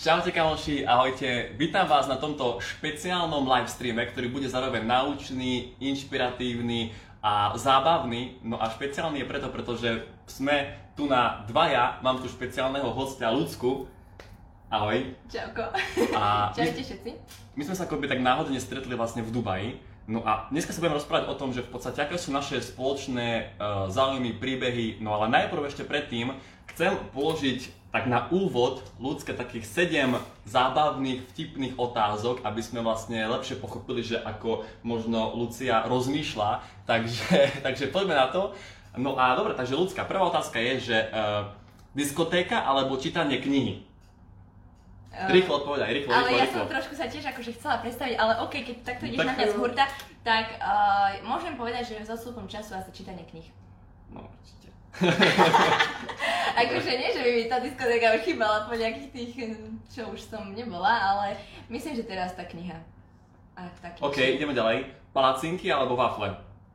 Čaute kamoši, ahojte, vítam vás na tomto špeciálnom livestreame, ktorý bude zároveň naučný, inšpiratívny a zábavný. No a špeciálny je preto, pretože sme tu na dvaja, mám tu špeciálneho hostia Ľudsku. Ahoj. Čauko. Čaute všetci. My sme sa akoby tak náhodne stretli vlastne v Dubaji. No a dneska sa budeme rozprávať o tom, že v podstate aké sú naše spoločné záujmy, príbehy. No ale najprv ešte predtým chcem položiť tak na úvod ľudské takých 7 zábavných, vtipných otázok, aby sme vlastne lepšie pochopili, že ako možno Lucia rozmýšľa. Takže poďme na to. No a dobre, takže ľudská, prvá otázka je, že diskotéka alebo čítanie knihy? Rýchlo odpovedaj, rýchlo. Ja som trošku sa tiež akože chcela predstaviť, ale okej, keď takto ideš na mňa z hurta, tak môžem povedať, že v zostupom času asi čítanie knih. No určite. Akože nie, že by mi tá diskotéka už chýbala po nejakých tých, čo už som nebola, ale myslím, že teraz tá kniha. OK, ideme ďalej. Palacinky alebo wafle?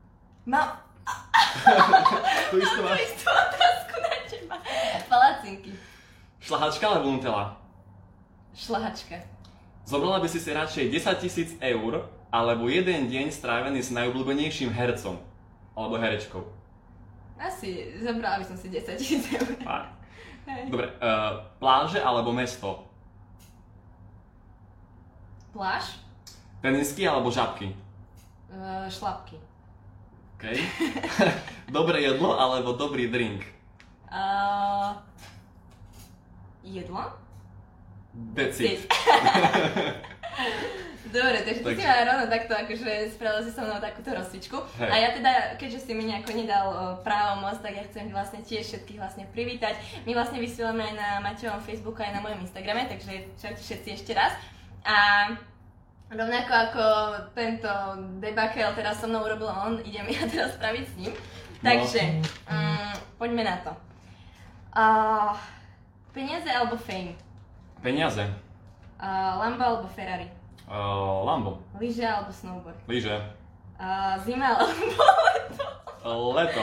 Tu istú otázku na teba. Palacinky. Šlahačka alebo Nutella? Šlahačka. Zobrala by si radšej 10 000 eur alebo jeden deň strávený s najobľúbenejším hercom alebo herečkou? Asi zobrala by som si 10 000 eur. Dobre, pláže alebo mesto? Pláž? Tenisky alebo žabky? Šlapky. OK. Dobré jedlo alebo dobrý drink? Jedlo? That's it. Dobre, takže ty si ma rovno takto akože spravil si so mnou takúto rozcvičku. Hej. A ja teda, keďže si mi nejako nedal právomoc, tak ja chcem vlastne tiež všetkých vlastne privítať. My vlastne vysielame aj na Matejovom Facebooku aj na mojom Instagrame, takže čaute všetci ešte raz. A rovnako ako tento debakel teraz so mnou urobil on, idem ja teraz spraviť s ním. Takže, poďme na to. Peniaze alebo fame? Peniaze. Lambo alebo Ferrari? Lambo. Lyže alebo snowboard? Lyže. Zima alebo leto? Leto.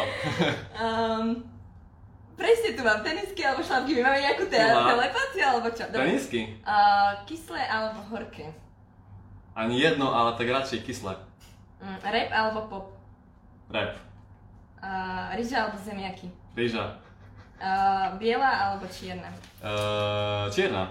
Presne tu mám tenisky alebo šlapky. My máme nejakú telepáciu alebo čo? Tenisky. Kyslé alebo horké? Ani jedno, ale tak radšej kyslé. Rap alebo pop? Rap. Ryža alebo zemiaky? Ryža. Biela alebo čierna? Čierna.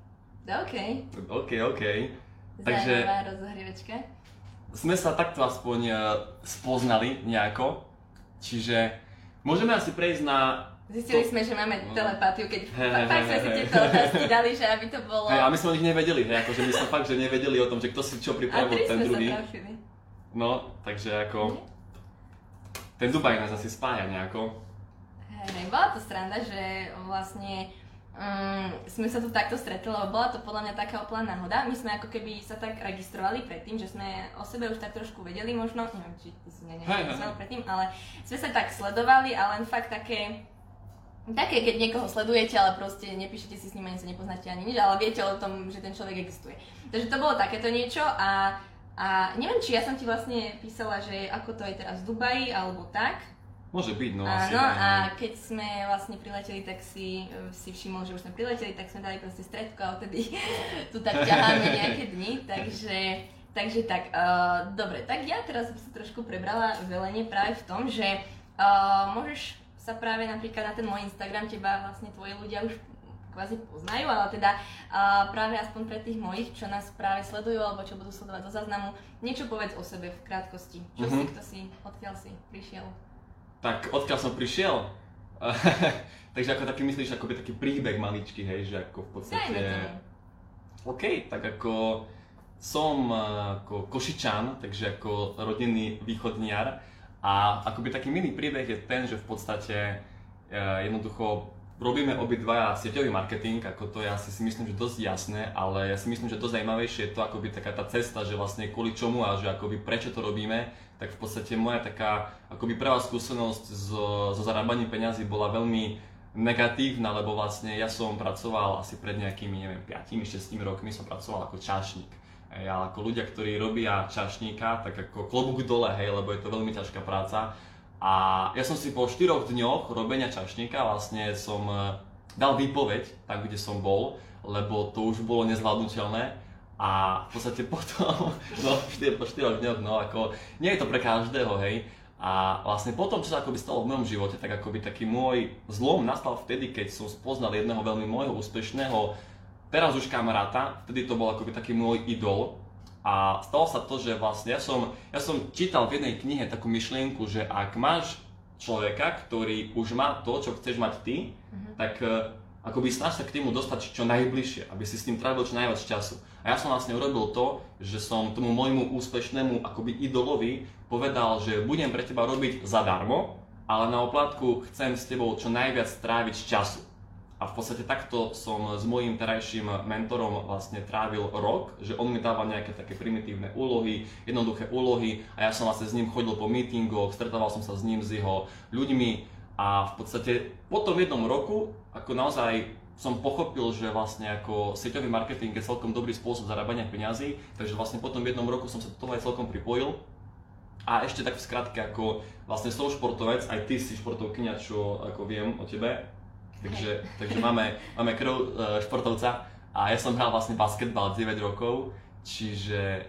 OK. Takže zaujímavá rozohrievečka. Sme sa takto aspoň spoznali nejako, čiže môžeme asi prejsť na... Zistili sme, že máme telepátiu, keď fakt sme si tieto otázky dali, že aby to bolo... A my sme o nich nevedeli, akože my sme fakt, že nevedeli o tom, že kto si čo pripravil ten druhý. A 3 sme sa trafili. No, takže ako... Ten Dubaj nás asi spája nejako. Bola to sranda, že vlastne sme sa tu takto stretli, lebo bola to podľa mňa taká úplná náhoda. My sme ako keby sa tak registrovali predtým, že sme o sebe už tak trošku vedeli možno, neviem, či ty si neregistroval predtým, ale sme sa tak sledovali a len fakt také, keď niekoho sledujete, ale proste nepíšete si s ním, ani sa nepoznáte ani nič, ale viete o tom, že ten človek existuje. Takže to bolo takéto niečo a neviem, či ja som ti vlastne písala, že ako to je teraz v Dubaji alebo tak. Môže byť, no asi. Áno, a keď sme vlastne prileteli, tak si všimol, že už sme prileteli, tak sme dali proste stredku a odtedy tu tak ťaháme nejaké dni, takže tak, dobre, tak ja teraz som si trošku prebrala velenie práve v tom, že môžeš sa práve napríklad na ten môj Instagram, teba vlastne tvoji ľudia už kvázi poznajú, ale teda práve aspoň pre tých mojich, čo nás práve sledujú alebo čo budú sledovať do záznamu, niečo povedz o sebe v krátkosti. Čo si, kto si, odkiaľ si prišiel? Tak odkiaľ som prišiel? Takže ako taký myslíš, akoby taký príbeh maličký, hej, že ako v podstate... OK, tak ako som ako Košičan, takže ako rodinný východniar a akoby taký milý príbeh je ten, že v podstate jednoducho robíme obidvaja sieťový marketing, ako to ja si myslím, že dosť jasné, ale ja si myslím, že to zaujímavejšie je to akoby taká tá cesta, že vlastne kvôli čomu a že akoby prečo to robíme, tak v podstate moja taká akoby prvá skúsenosť so zarábaním peňazí bola veľmi negatívna, lebo vlastne ja som pracoval asi pred nejakými, neviem, 5-6 rokmi som pracoval ako čašník. Ja ako ľudia, ktorí robia čašníka, tak ako klobúk dole, hej, lebo je to veľmi ťažká práca. A ja som si po 4 dňoch robenia čašníka vlastne som dal výpoveď tam, kde som bol, lebo to už bolo nezvládnutelné. A v podstate potom, po 4 dňoch, ako, nie je to pre každého, hej. A vlastne potom, čo sa akoby stalo v mojom živote, tak akoby taký môj zlom nastal vtedy, keď som spoznal jedného veľmi môjho úspešného, teraz už kamaráta, vtedy to bol akoby taký môj idol. A stalo sa to, že vlastne ja som čítal v jednej knihe takú myšlienku, že ak máš človeka, ktorý už má to, čo chceš mať ty, tak akoby snaž sa k tému dostať čo najbližšie, aby si s tým trávil čo najviac času. A ja som vlastne urobil to, že som tomu môjmu úspešnému akoby idolovi povedal, že budem pre teba robiť zadarmo, ale na oplátku chcem s tebou čo najviac stráviť času. A v podstate takto som s mojím terajším mentorom vlastne trávil rok, že on mi dával nejaké také primitívne úlohy, jednoduché úlohy a ja som vlastne s ním chodil po meetingoch, stretával som sa s ním, s jeho ľuďmi a v podstate po tom jednom roku ako naozaj som pochopil, že vlastne ako sieťový marketing je celkom dobrý spôsob zarábania peňazí, takže vlastne po tom jednom roku som sa do toho aj celkom pripojil. A ešte tak v skratke, ako vlastne som športovec, aj ty si športovkyňa, čo ako viem o tebe. Takže máme krv športovca a ja som hral vlastne basketbal 9 rokov, čiže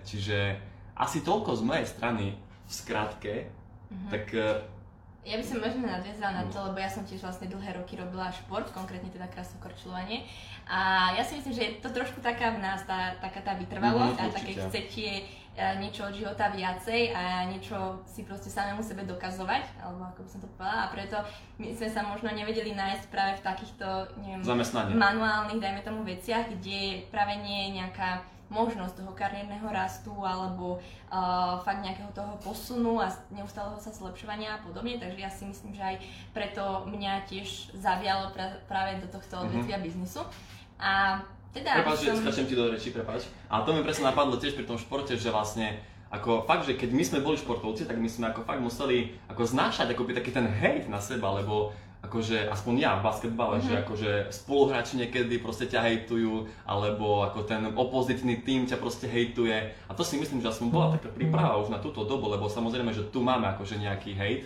asi toľko z mojej strany v skratke, tak... Ja by som možno nadviazala na to, lebo ja som tiež vlastne dlhé roky robila šport, konkrétne teda krasokorčľovanie a ja si myslím, že je to trošku taká v nás, taká tá vytrvalosť a také chcetie niečo od života viacej a niečo si proste samému sebe dokazovať, alebo ako by som to povedala, a preto my sme sa možno nevedeli nájsť práve v takýchto, neviem, manuálnych, dajme tomu, veciach, kde práve nie je nejaká možnosť toho kariérneho rastu alebo fakt nejakého toho posunu a neustáleho sa zlepšovania a podobne, takže ja si myslím, že aj preto mňa tiež zavialo práve do tohto odvetvia biznisu. A teda prepáč, že skáčem ti do reči, prepáč. A to mi presne napadlo tiež pri tom športe, že vlastne ako fakt, že keď my sme boli športovci, tak my sme ako fakt museli ako znášať akoby taký ten hejt na seba, lebo akože aspoň ja v basketbale, že akože spoluhráči niekedy proste ťa hejtujú, alebo ako ten opozitný tím ťa proste hejtuje. A to si myslím, že aspoň bola taká príprava už na túto dobu, lebo samozrejme, že tu máme akože nejaký hejt,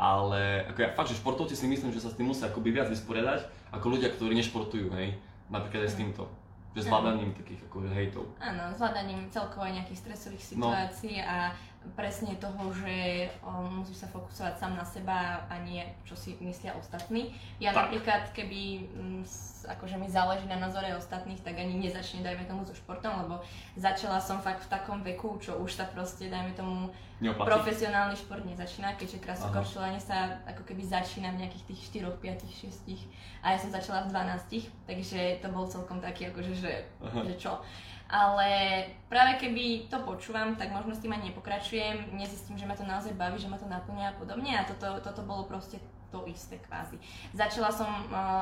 ale ako ja fakt, že športovci si myslím, že sa s tým musia akoby viac vysporiadať, ako ľudia, ktorí nešportujú, hej, napríklad aj s týmto. Že zvládaním takých ako hejtov. Áno, zvládaním celkovo aj nejakých stresových situácií a presne toho, že musíš sa fokusovať sám na seba a nie čo si myslia ostatní. Ja tak. Napríklad, keby akože mi záleží na názore ostatných, tak ani nezačne, dajme tomu, so športom, lebo začala som fakt v takom veku, čo už sa proste, dajme tomu, profesionálny šport nezačína, keďže krasokorčľovanie sa ako keby začína v nejakých tých 4, 5, 6 a ja som začala v 12, takže to bol celkom taký akože, že čo. Ale práve keby to počúvam, tak možno s tým ani nepokračujem, nezistím, že ma to naozaj baví, že ma to naplňa a podobne a toto bolo proste to isté kvázi. Začala som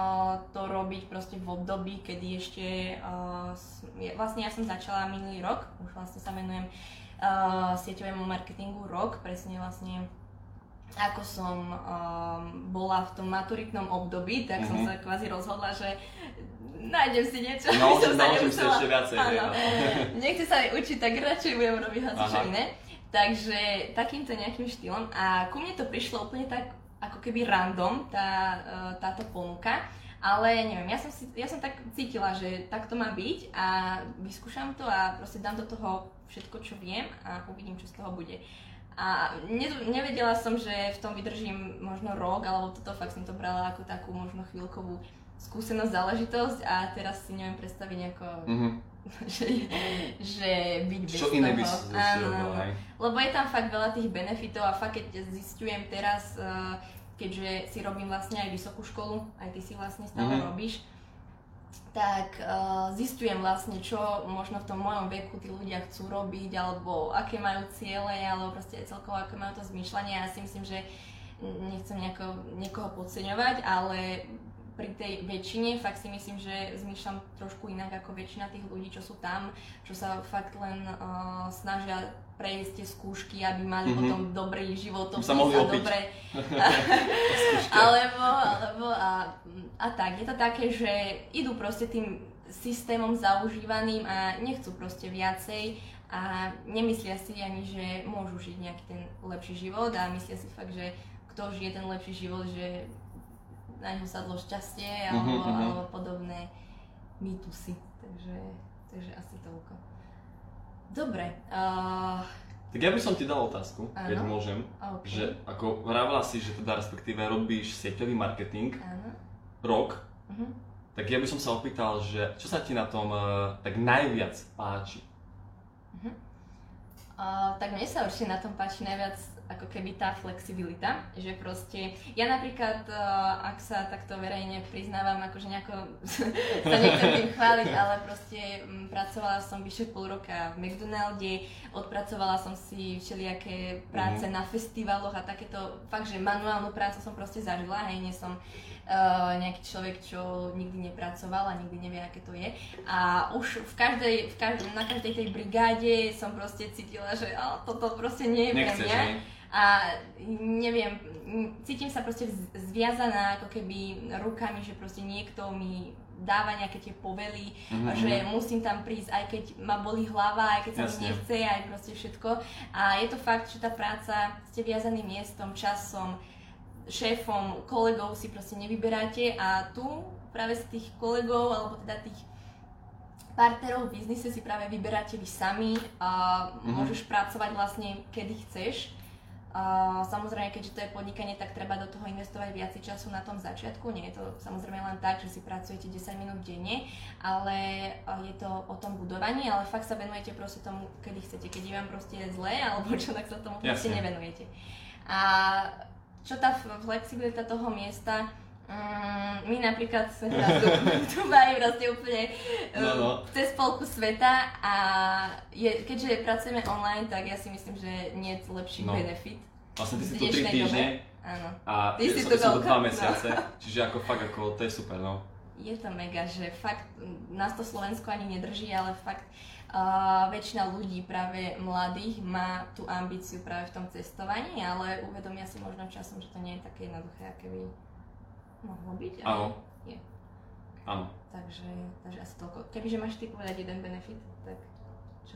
to robiť proste v období, kedy ešte, vlastne ja som začala minulý rok, už vlastne sa venujem sieťovému marketingu rok, presne vlastne ako som bola v tom maturitnom období, tak som sa kvázi rozhodla, že nájdem si niečo, naučím si ešte viacej. Nechce sa aj učiť, tak radšej budem robiť hocičo iné. Takže takýmto nejakým štýlom a ku mne to prišlo úplne tak ako keby random, táto ponuka. Ale neviem, ja som tak cítila, že tak to má byť a vyskúšam to a proste dám do toho všetko, čo viem a uvidím, čo z toho bude. A nevedela som, že v tom vydržím možno rok, alebo toto fakt som to brala ako takú možno chvíľkovú skúsenosť, záležitosť a teraz si neviem predstaviť nejako, že byť bez čo toho. Iné by si robila, hej? Lebo je tam fakt veľa tých benefitov a fakt keď zistujem teraz, keďže si robím vlastne aj vysokú školu, aj ty si vlastne stále robíš, tak zistujem vlastne, čo možno v tom mojom veku tí ľudia chcú robiť, alebo aké majú ciele, alebo proste celkovo aké majú to zmýšľanie. Ja si myslím, že nechcem niekoho podceňovať, ale pri tej väčšine fakt si myslím, že zmýšľam trošku inak ako väčšina tých ľudí, čo sú tam, čo sa fakt len snažia prejsť tie skúšky, aby mali potom dobrý životopis a dobre alebo a tak. Je to také, že idú proste tým systémom zaužívaným a nechcú proste viacej a nemyslia si ani, že môžu žiť nejaký ten lepší život a myslia si fakt, že kto žije ten lepší život, že na ňo sadlo šťastie alebo podobné mýtusy. Takže asi toľko. Dobre. Tak ja by som ti dal otázku, keď môžem. Okay. Že ako vravila si, že teda respektíve robíš sieťový marketing rok, tak ja by som sa opýtal, že čo sa ti na tom tak najviac páči? Tak mne sa určite na tom páči najviac ako keby tá flexibilita, že proste, ja napríklad, ak sa takto verejne priznávam, akože nejako sa nechcem tým chváliť, ale proste pracovala som vyše pol roka v McDonalde, odpracovala som si všelijaké práce na festivaloch a takéto, fakt, že manuálnu prácu som proste zažila, hej, nie som nejaký človek, čo nikdy nepracoval a nikdy nevie, aké to je. A už na každej tej brigáde som proste cítila, že toto proste nie je pre mňa. A neviem, cítim sa proste zviazaná ako keby rukami, že proste niekto mi dáva nejaké tie povely, že musím tam prísť, aj keď ma bolí hlava, aj keď sa mi nechce, aj proste všetko. A je to fakt, že tá práca, ste viazaný miestom, časom, šéfom, kolegov si proste nevyberáte a tu práve z tých kolegov, alebo teda tých partnerov v biznise si práve vyberáte vy sami a môžeš pracovať vlastne kedy chceš. Samozrejme, keďže to je podnikanie, tak treba do toho investovať viac času na tom začiatku. Nie je to samozrejme len tak, že si pracujete 10 minút denne, ale je to o tom budovaní, ale fakt sa venujete proste tomu, kedy chcete. Keď je vám proste zle, alebo čo, tak sa tomu proste nevenujete. A čo tá flexibilita toho miesta, my napríklad sme teraz v Dubaji proste úplne cez polku sveta a keďže pracujeme online, tak ja si myslím, že nie je lepší benefit. Vlastne ty si tu 3 týždne a som tu 2 mesiace, čiže ako fakt, ako to je super, no. Je to mega, že fakt nás to Slovensko ani nedrží, ale fakt väčšina ľudí, práve mladých, má tú ambíciu práve v tom cestovaní, ale uvedomia si možno časom, že to nie je také jednoduché, aké by mohlo byť, ale áno. Je. Áno. Takže asi toľko. Kebyže máš ty povedať jeden benefit, tak čo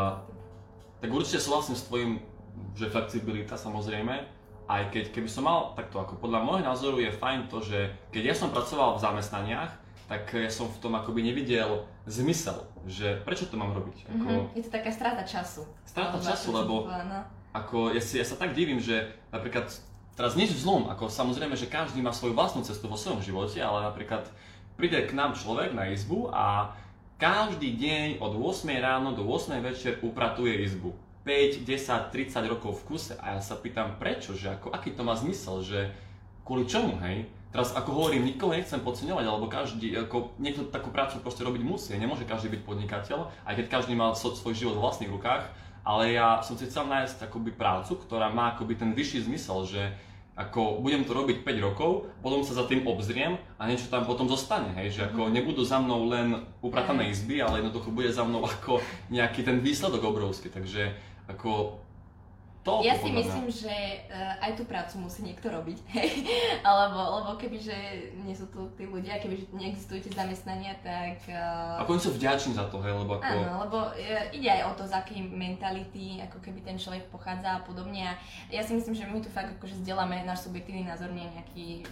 tak určite súhlasím s tvojím, že flexibilita samozrejme, aj keby som mal takto, ako podľa môjho názoru je fajn to, že keď ja som pracoval v zamestnaniach, tak ja som v tom akoby nevidel zmysel, že prečo to mám robiť. Je to taká strata času. Strata času, lebo ako ja sa tak divím, že napríklad teraz nič zlom, ako samozrejme, že každý má svoju vlastnú cestu vo svojom živote, ale napríklad príde k nám človek na izbu a každý deň od 8 ráno do 8 večer upratuje izbu. 5, 10, 30 rokov v kuse a ja sa pýtam prečo, že ako, aký to má zmysel, že kvôli čomu, hej? Teraz ako hovorím, nikoho nechcem podceňovať, alebo každý, ako niekto takú prácu proste robiť musí, nemôže každý byť podnikateľ, aj keď každý má svoj život v vlastných rukách, ale ja som si chcel nájsť akoby prácu, ktorá má akoby ten vyšší zmysel, že ako budem to robiť 5 rokov, potom sa za tým obzriem a niečo tam potom zostane, hej, že ako nebudú za mnou len upratané izby, ale jednoducho bude za mnou ako nejaký ten výsledok obrovský, takže ako to. Ja si myslím, že aj tú prácu musí niekto robiť, hej, lebo kebyže nie sú tu tí ľudia, kebyže neexistujú tie zamestnania, tak... Ako oni sú vďační za to, hej, lebo ako... Áno, lebo ide aj o to, z akej mentality, ako keby ten človek pochádza a podobne a ja si myslím, že my tu fakt akože zdieľame náš subjektívny názor, nie nejaký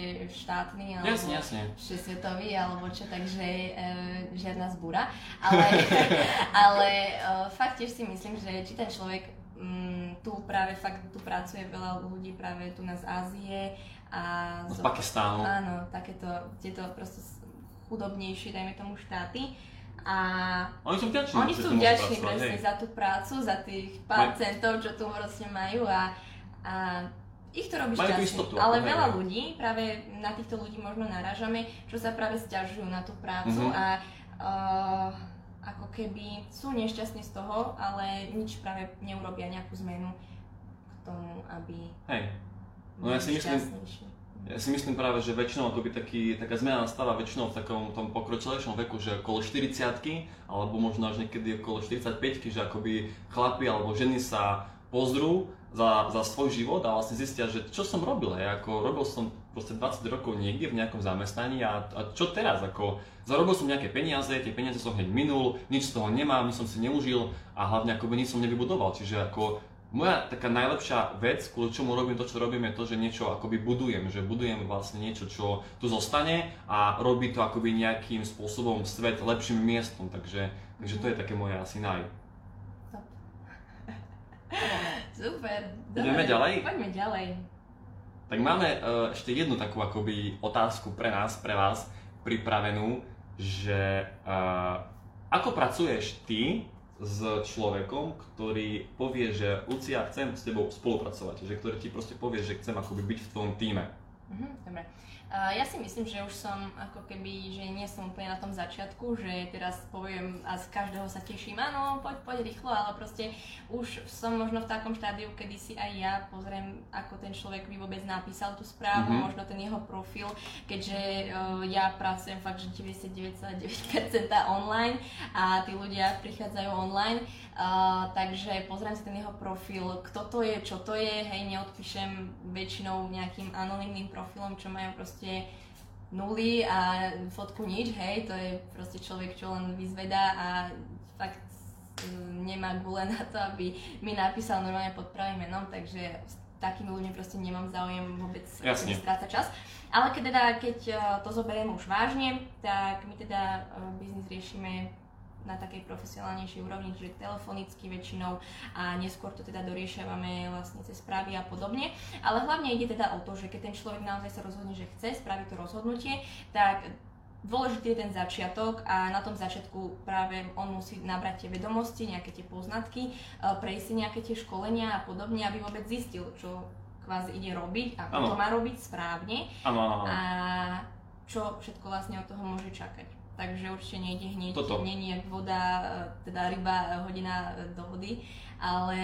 štátny alebo všesvetový alebo čo, takže žiadna zbúra, ale fakt tiež si myslím, že či ten človek tu práve fakt tu pracuje veľa ľudí práve tu z Ázie a z Pakistánu. Áno, takéto tieto proste chudobnejšie, dajme tomu štáty. A oni sú vďační presne za tú prácu, za tých pár centov, čo tu proste majú a ich to robí šťastný. Ale veľa ľudí, práve na týchto ľudí možno narážame, čo sa práve sťažujú na tú prácu a ako keby sú nešťastní z toho, ale nič práve neurobia nejakú zmenu k tomu, aby ja si myslím práve, že väčšinou akoby taká zmena nastáva väčšinou v takom tom pokročilejšom veku, že okolo 40-ky, alebo možno až niekedy okolo 45-ky, že akoby chlapi alebo ženy sa pozrú za svoj život a vlastne zistia, že čo som robil, robil som proste 20 rokov niekde v nejakom zamestnaní a čo teraz, zarobil som nejaké peniaze, tie peniaze som hneď minul, nič z toho nemám, nič som si neužil a hlavne akoby nič som nevybudoval, čiže moja taká najlepšia vec, kvôli čomu robím to, čo robím, je to, že niečo akoby budujem, že budujem vlastne niečo, čo tu zostane a robí to akoby nejakým spôsobom svet lepším miestom, takže to je také moje asi Super, Ideme ďalej? Poďme ďalej. Tak máme ešte jednu takú akoby otázku pre nás, pre vás pripravenú, že ako pracuješ ty s človekom, ktorý povie, že Lucia, chcem s tebou spolupracovať, že ktorý ti proste povie, že chcem akoby byť v tvojom tíme. Dobre. Ja si myslím, že už som ako keby, že nie som úplne na tom začiatku, že teraz poviem a z každého sa teším, áno, poď rýchlo, ale proste už som možno v takom štádiu, kedy si aj ja pozriem, ako ten človek by vôbec napísal tú správu, možno ten jeho profil, keďže ja pracujem fakt, že 99,9% online a tí ľudia prichádzajú online, takže pozriem si ten jeho profil, kto to je, čo to je, hej, neodpíšem väčšinou nejakým anonymným profilom, čo majú proste nuly a fotku nič, hej, to je proste človek, čo len vyzvedá a fakt nemá gule na to, aby mi napísal normálne pod pravým menom, takže s takými ľuďmi proste nemám záujem vôbec strácať čas. Ale keď to zoberiem už vážne, tak my teda biznis riešime na takej profesionálnejšej úrovni, čiže telefonicky väčšinou a neskôr to teda doriešiavame vlastne cez správy a podobne. Ale hlavne ide teda o to, že keď ten človek naozaj sa rozhodne, že chce spraviť to rozhodnutie, tak dôležitý je ten začiatok a na tom začiatku práve on musí nabrať tie vedomosti, nejaké tie poznatky, prejsť si nejaké tie školenia a podobne, aby vôbec zistil, čo kvázi ide robiť a ako to má robiť správne a čo všetko vlastne od toho môže čakať. Takže určite nejde hneď, nie je voda, teda ryba hodina do vody, ale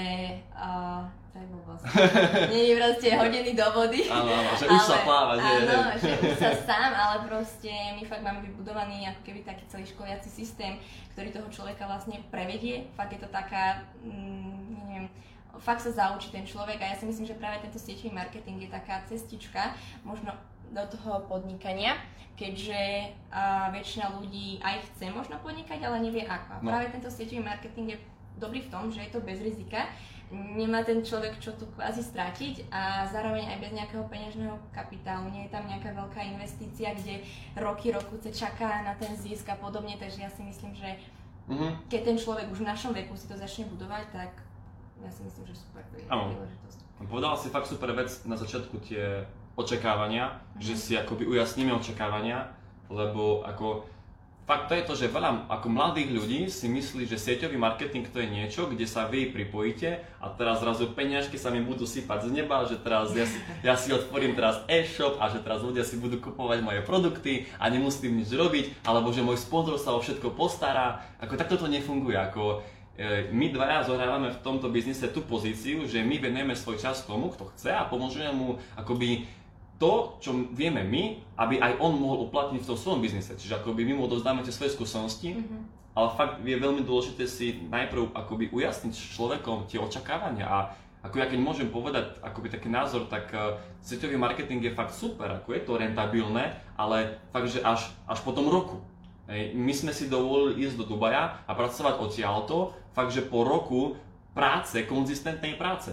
to je blbosť. Nie je proste hodený do vody. Áno, že už sa pláva, že? Áno, že už sa sám, ale proste my fakt máme vybudovaný ako keby taký celý školiaci systém, ktorý toho človeka vlastne prevedie. Fakt je to taká, neviem, fakt sa zaučí ten človek a ja si myslím, že práve tento sieťový marketing je taká cestička možno do toho podnikania, keďže väčšina ľudí aj chce možno podnikať, ale nevie ako. Práve tento sieťový marketing je dobrý v tom, že je to bez rizika, nemá ten človek čo tu kvázi stratiť a zároveň aj bez nejakého peňažného kapitálu, nie je tam nejaká veľká investícia, kde roky čaká na ten zisk a podobne, takže ja si myslím, že keď ten človek už v našom veku si to začne budovať, tak ja si myslím, že super príležitosť. Povedala si fakt super vec na začiatku, tie očakávania, že si akoby ujasníme očakávania, lebo ako fakt to je to, že veľa ako mladých ľudí si myslí, že sieťový marketing to je niečo, kde sa vy pripojíte a teraz zrazu peniažky sa mi budú sypať z neba, že teraz ja si otvorím teraz e-shop a že teraz ľudia si budú kupovať moje produkty a nemusím nič robiť, alebo že môj sponzor sa o všetko postará. Ako takto to nefunguje. Ako my dvaja zohrávame v tomto biznise tú pozíciu, že my venujeme svoj čas tomu, kto chce a pomôžeme mu akoby to, čo vieme my, aby aj on mohol uplatniť v tom svojom biznise. Čiže akoby my mu odovzdáme tie svoje skúsenosti, ale fakt je veľmi dôležité si najprv akoby ujasniť s človekom tie očakávania a ako ja keď môžem povedať akoby taký názor, tak sieťový marketing je fakt super, ako je to rentabilné, ale fakt, že až po tom roku. My sme si dovolili ísť do Dubaja a pracovať odtiaľto, fakt, že po roku práce, konzistentnej práce.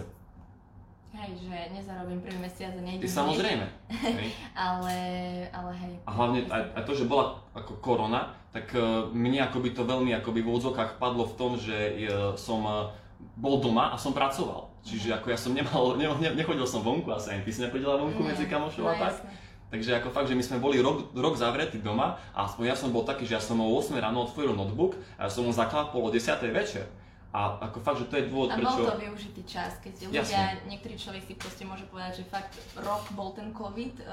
Hej, že nezarobím prvý mesiac a nejdem. Samozrejme. ale hej. A hlavne aj to, že bola ako korona, tak mne akoby to veľmi akoby v úvodzovkách padlo v tom, že som bol doma a som pracoval. Čiže ako ja som nechodil som vonku, asi aj ty si nechodila vonku medzi kamošov a tak. Takže ako fakt, že my sme boli rok zavretí doma a aspoň ja som bol taký, že ja som o 8 ráno otvoril notebook a ja som ho zaklápol o 10 večer. A ako fakt, že to je dôvod, prečo... A bol to využitý čas, keď ľudia, niektorý človek si proste môže povedať, že fakt rok bol ten COVID,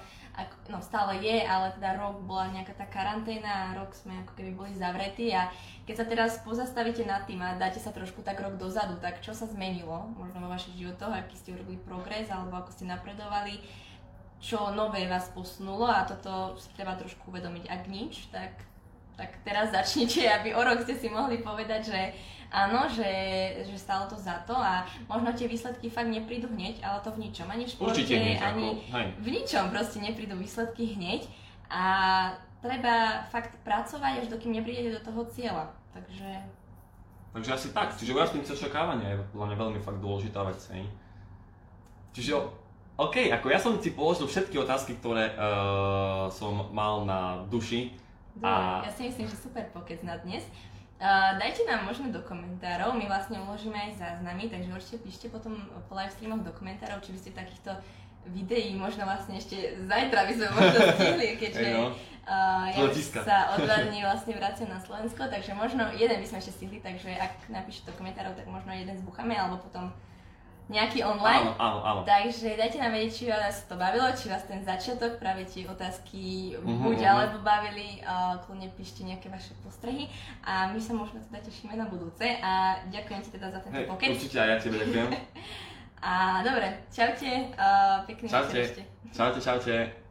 no stále je, ale teda rok bola nejaká tá karanténa a rok sme ako keby boli zavretí a keď sa teraz pozastavíte nad tým a dáte sa trošku tak rok dozadu, tak čo sa zmenilo možno vo vašich životoch, aký ste urobili progres alebo ako ste napredovali, čo nové vás posunulo a toto si treba trošku uvedomiť, ak nič, tak teraz začnite, aby o rok ste si mohli povedať, že áno, že stálo to za to a možno tie výsledky fakt neprídu hneď, ale to v ničom, ani v športe, ani v ničom proste neprídu výsledky hneď a treba fakt pracovať, až dokým neprídete do toho cieľa, takže Takže asi tak, čiže ujasniť si očakávania je podľa mňa veľmi fakt dôležitá vec, hej. Čiže, OK, ako ja som si položil všetky otázky, ktoré som mal na duši. Dobre, ja si myslím, že super pokec na dnes. Dajte nám možno do komentárov, my vlastne uložíme aj záznamy, takže určite píšte potom po live streamoch do komentárov, či by ste takýchto videí možno vlastne ešte zajtra by sme možno stihli, keďže ja sa o 2 dní vlastne vraciam na Slovensko, takže možno jeden by sme ešte stihli, takže ak napíšete do komentárov, tak možno jeden zbuchame, alebo potom nejaký online. Áno. Takže dajte nám vedieť, či vás to bavilo, či vás ten začiatok, práve tie otázky buď alebo bavili, kľudne píšte nejaké vaše postrehy a my sa možno teda tešíme na budúce a ďakujem ti teda za tento pokec. Určite aj ja tebe ďakujem. A dobre, čaute, pekný večer ešte. Čaute.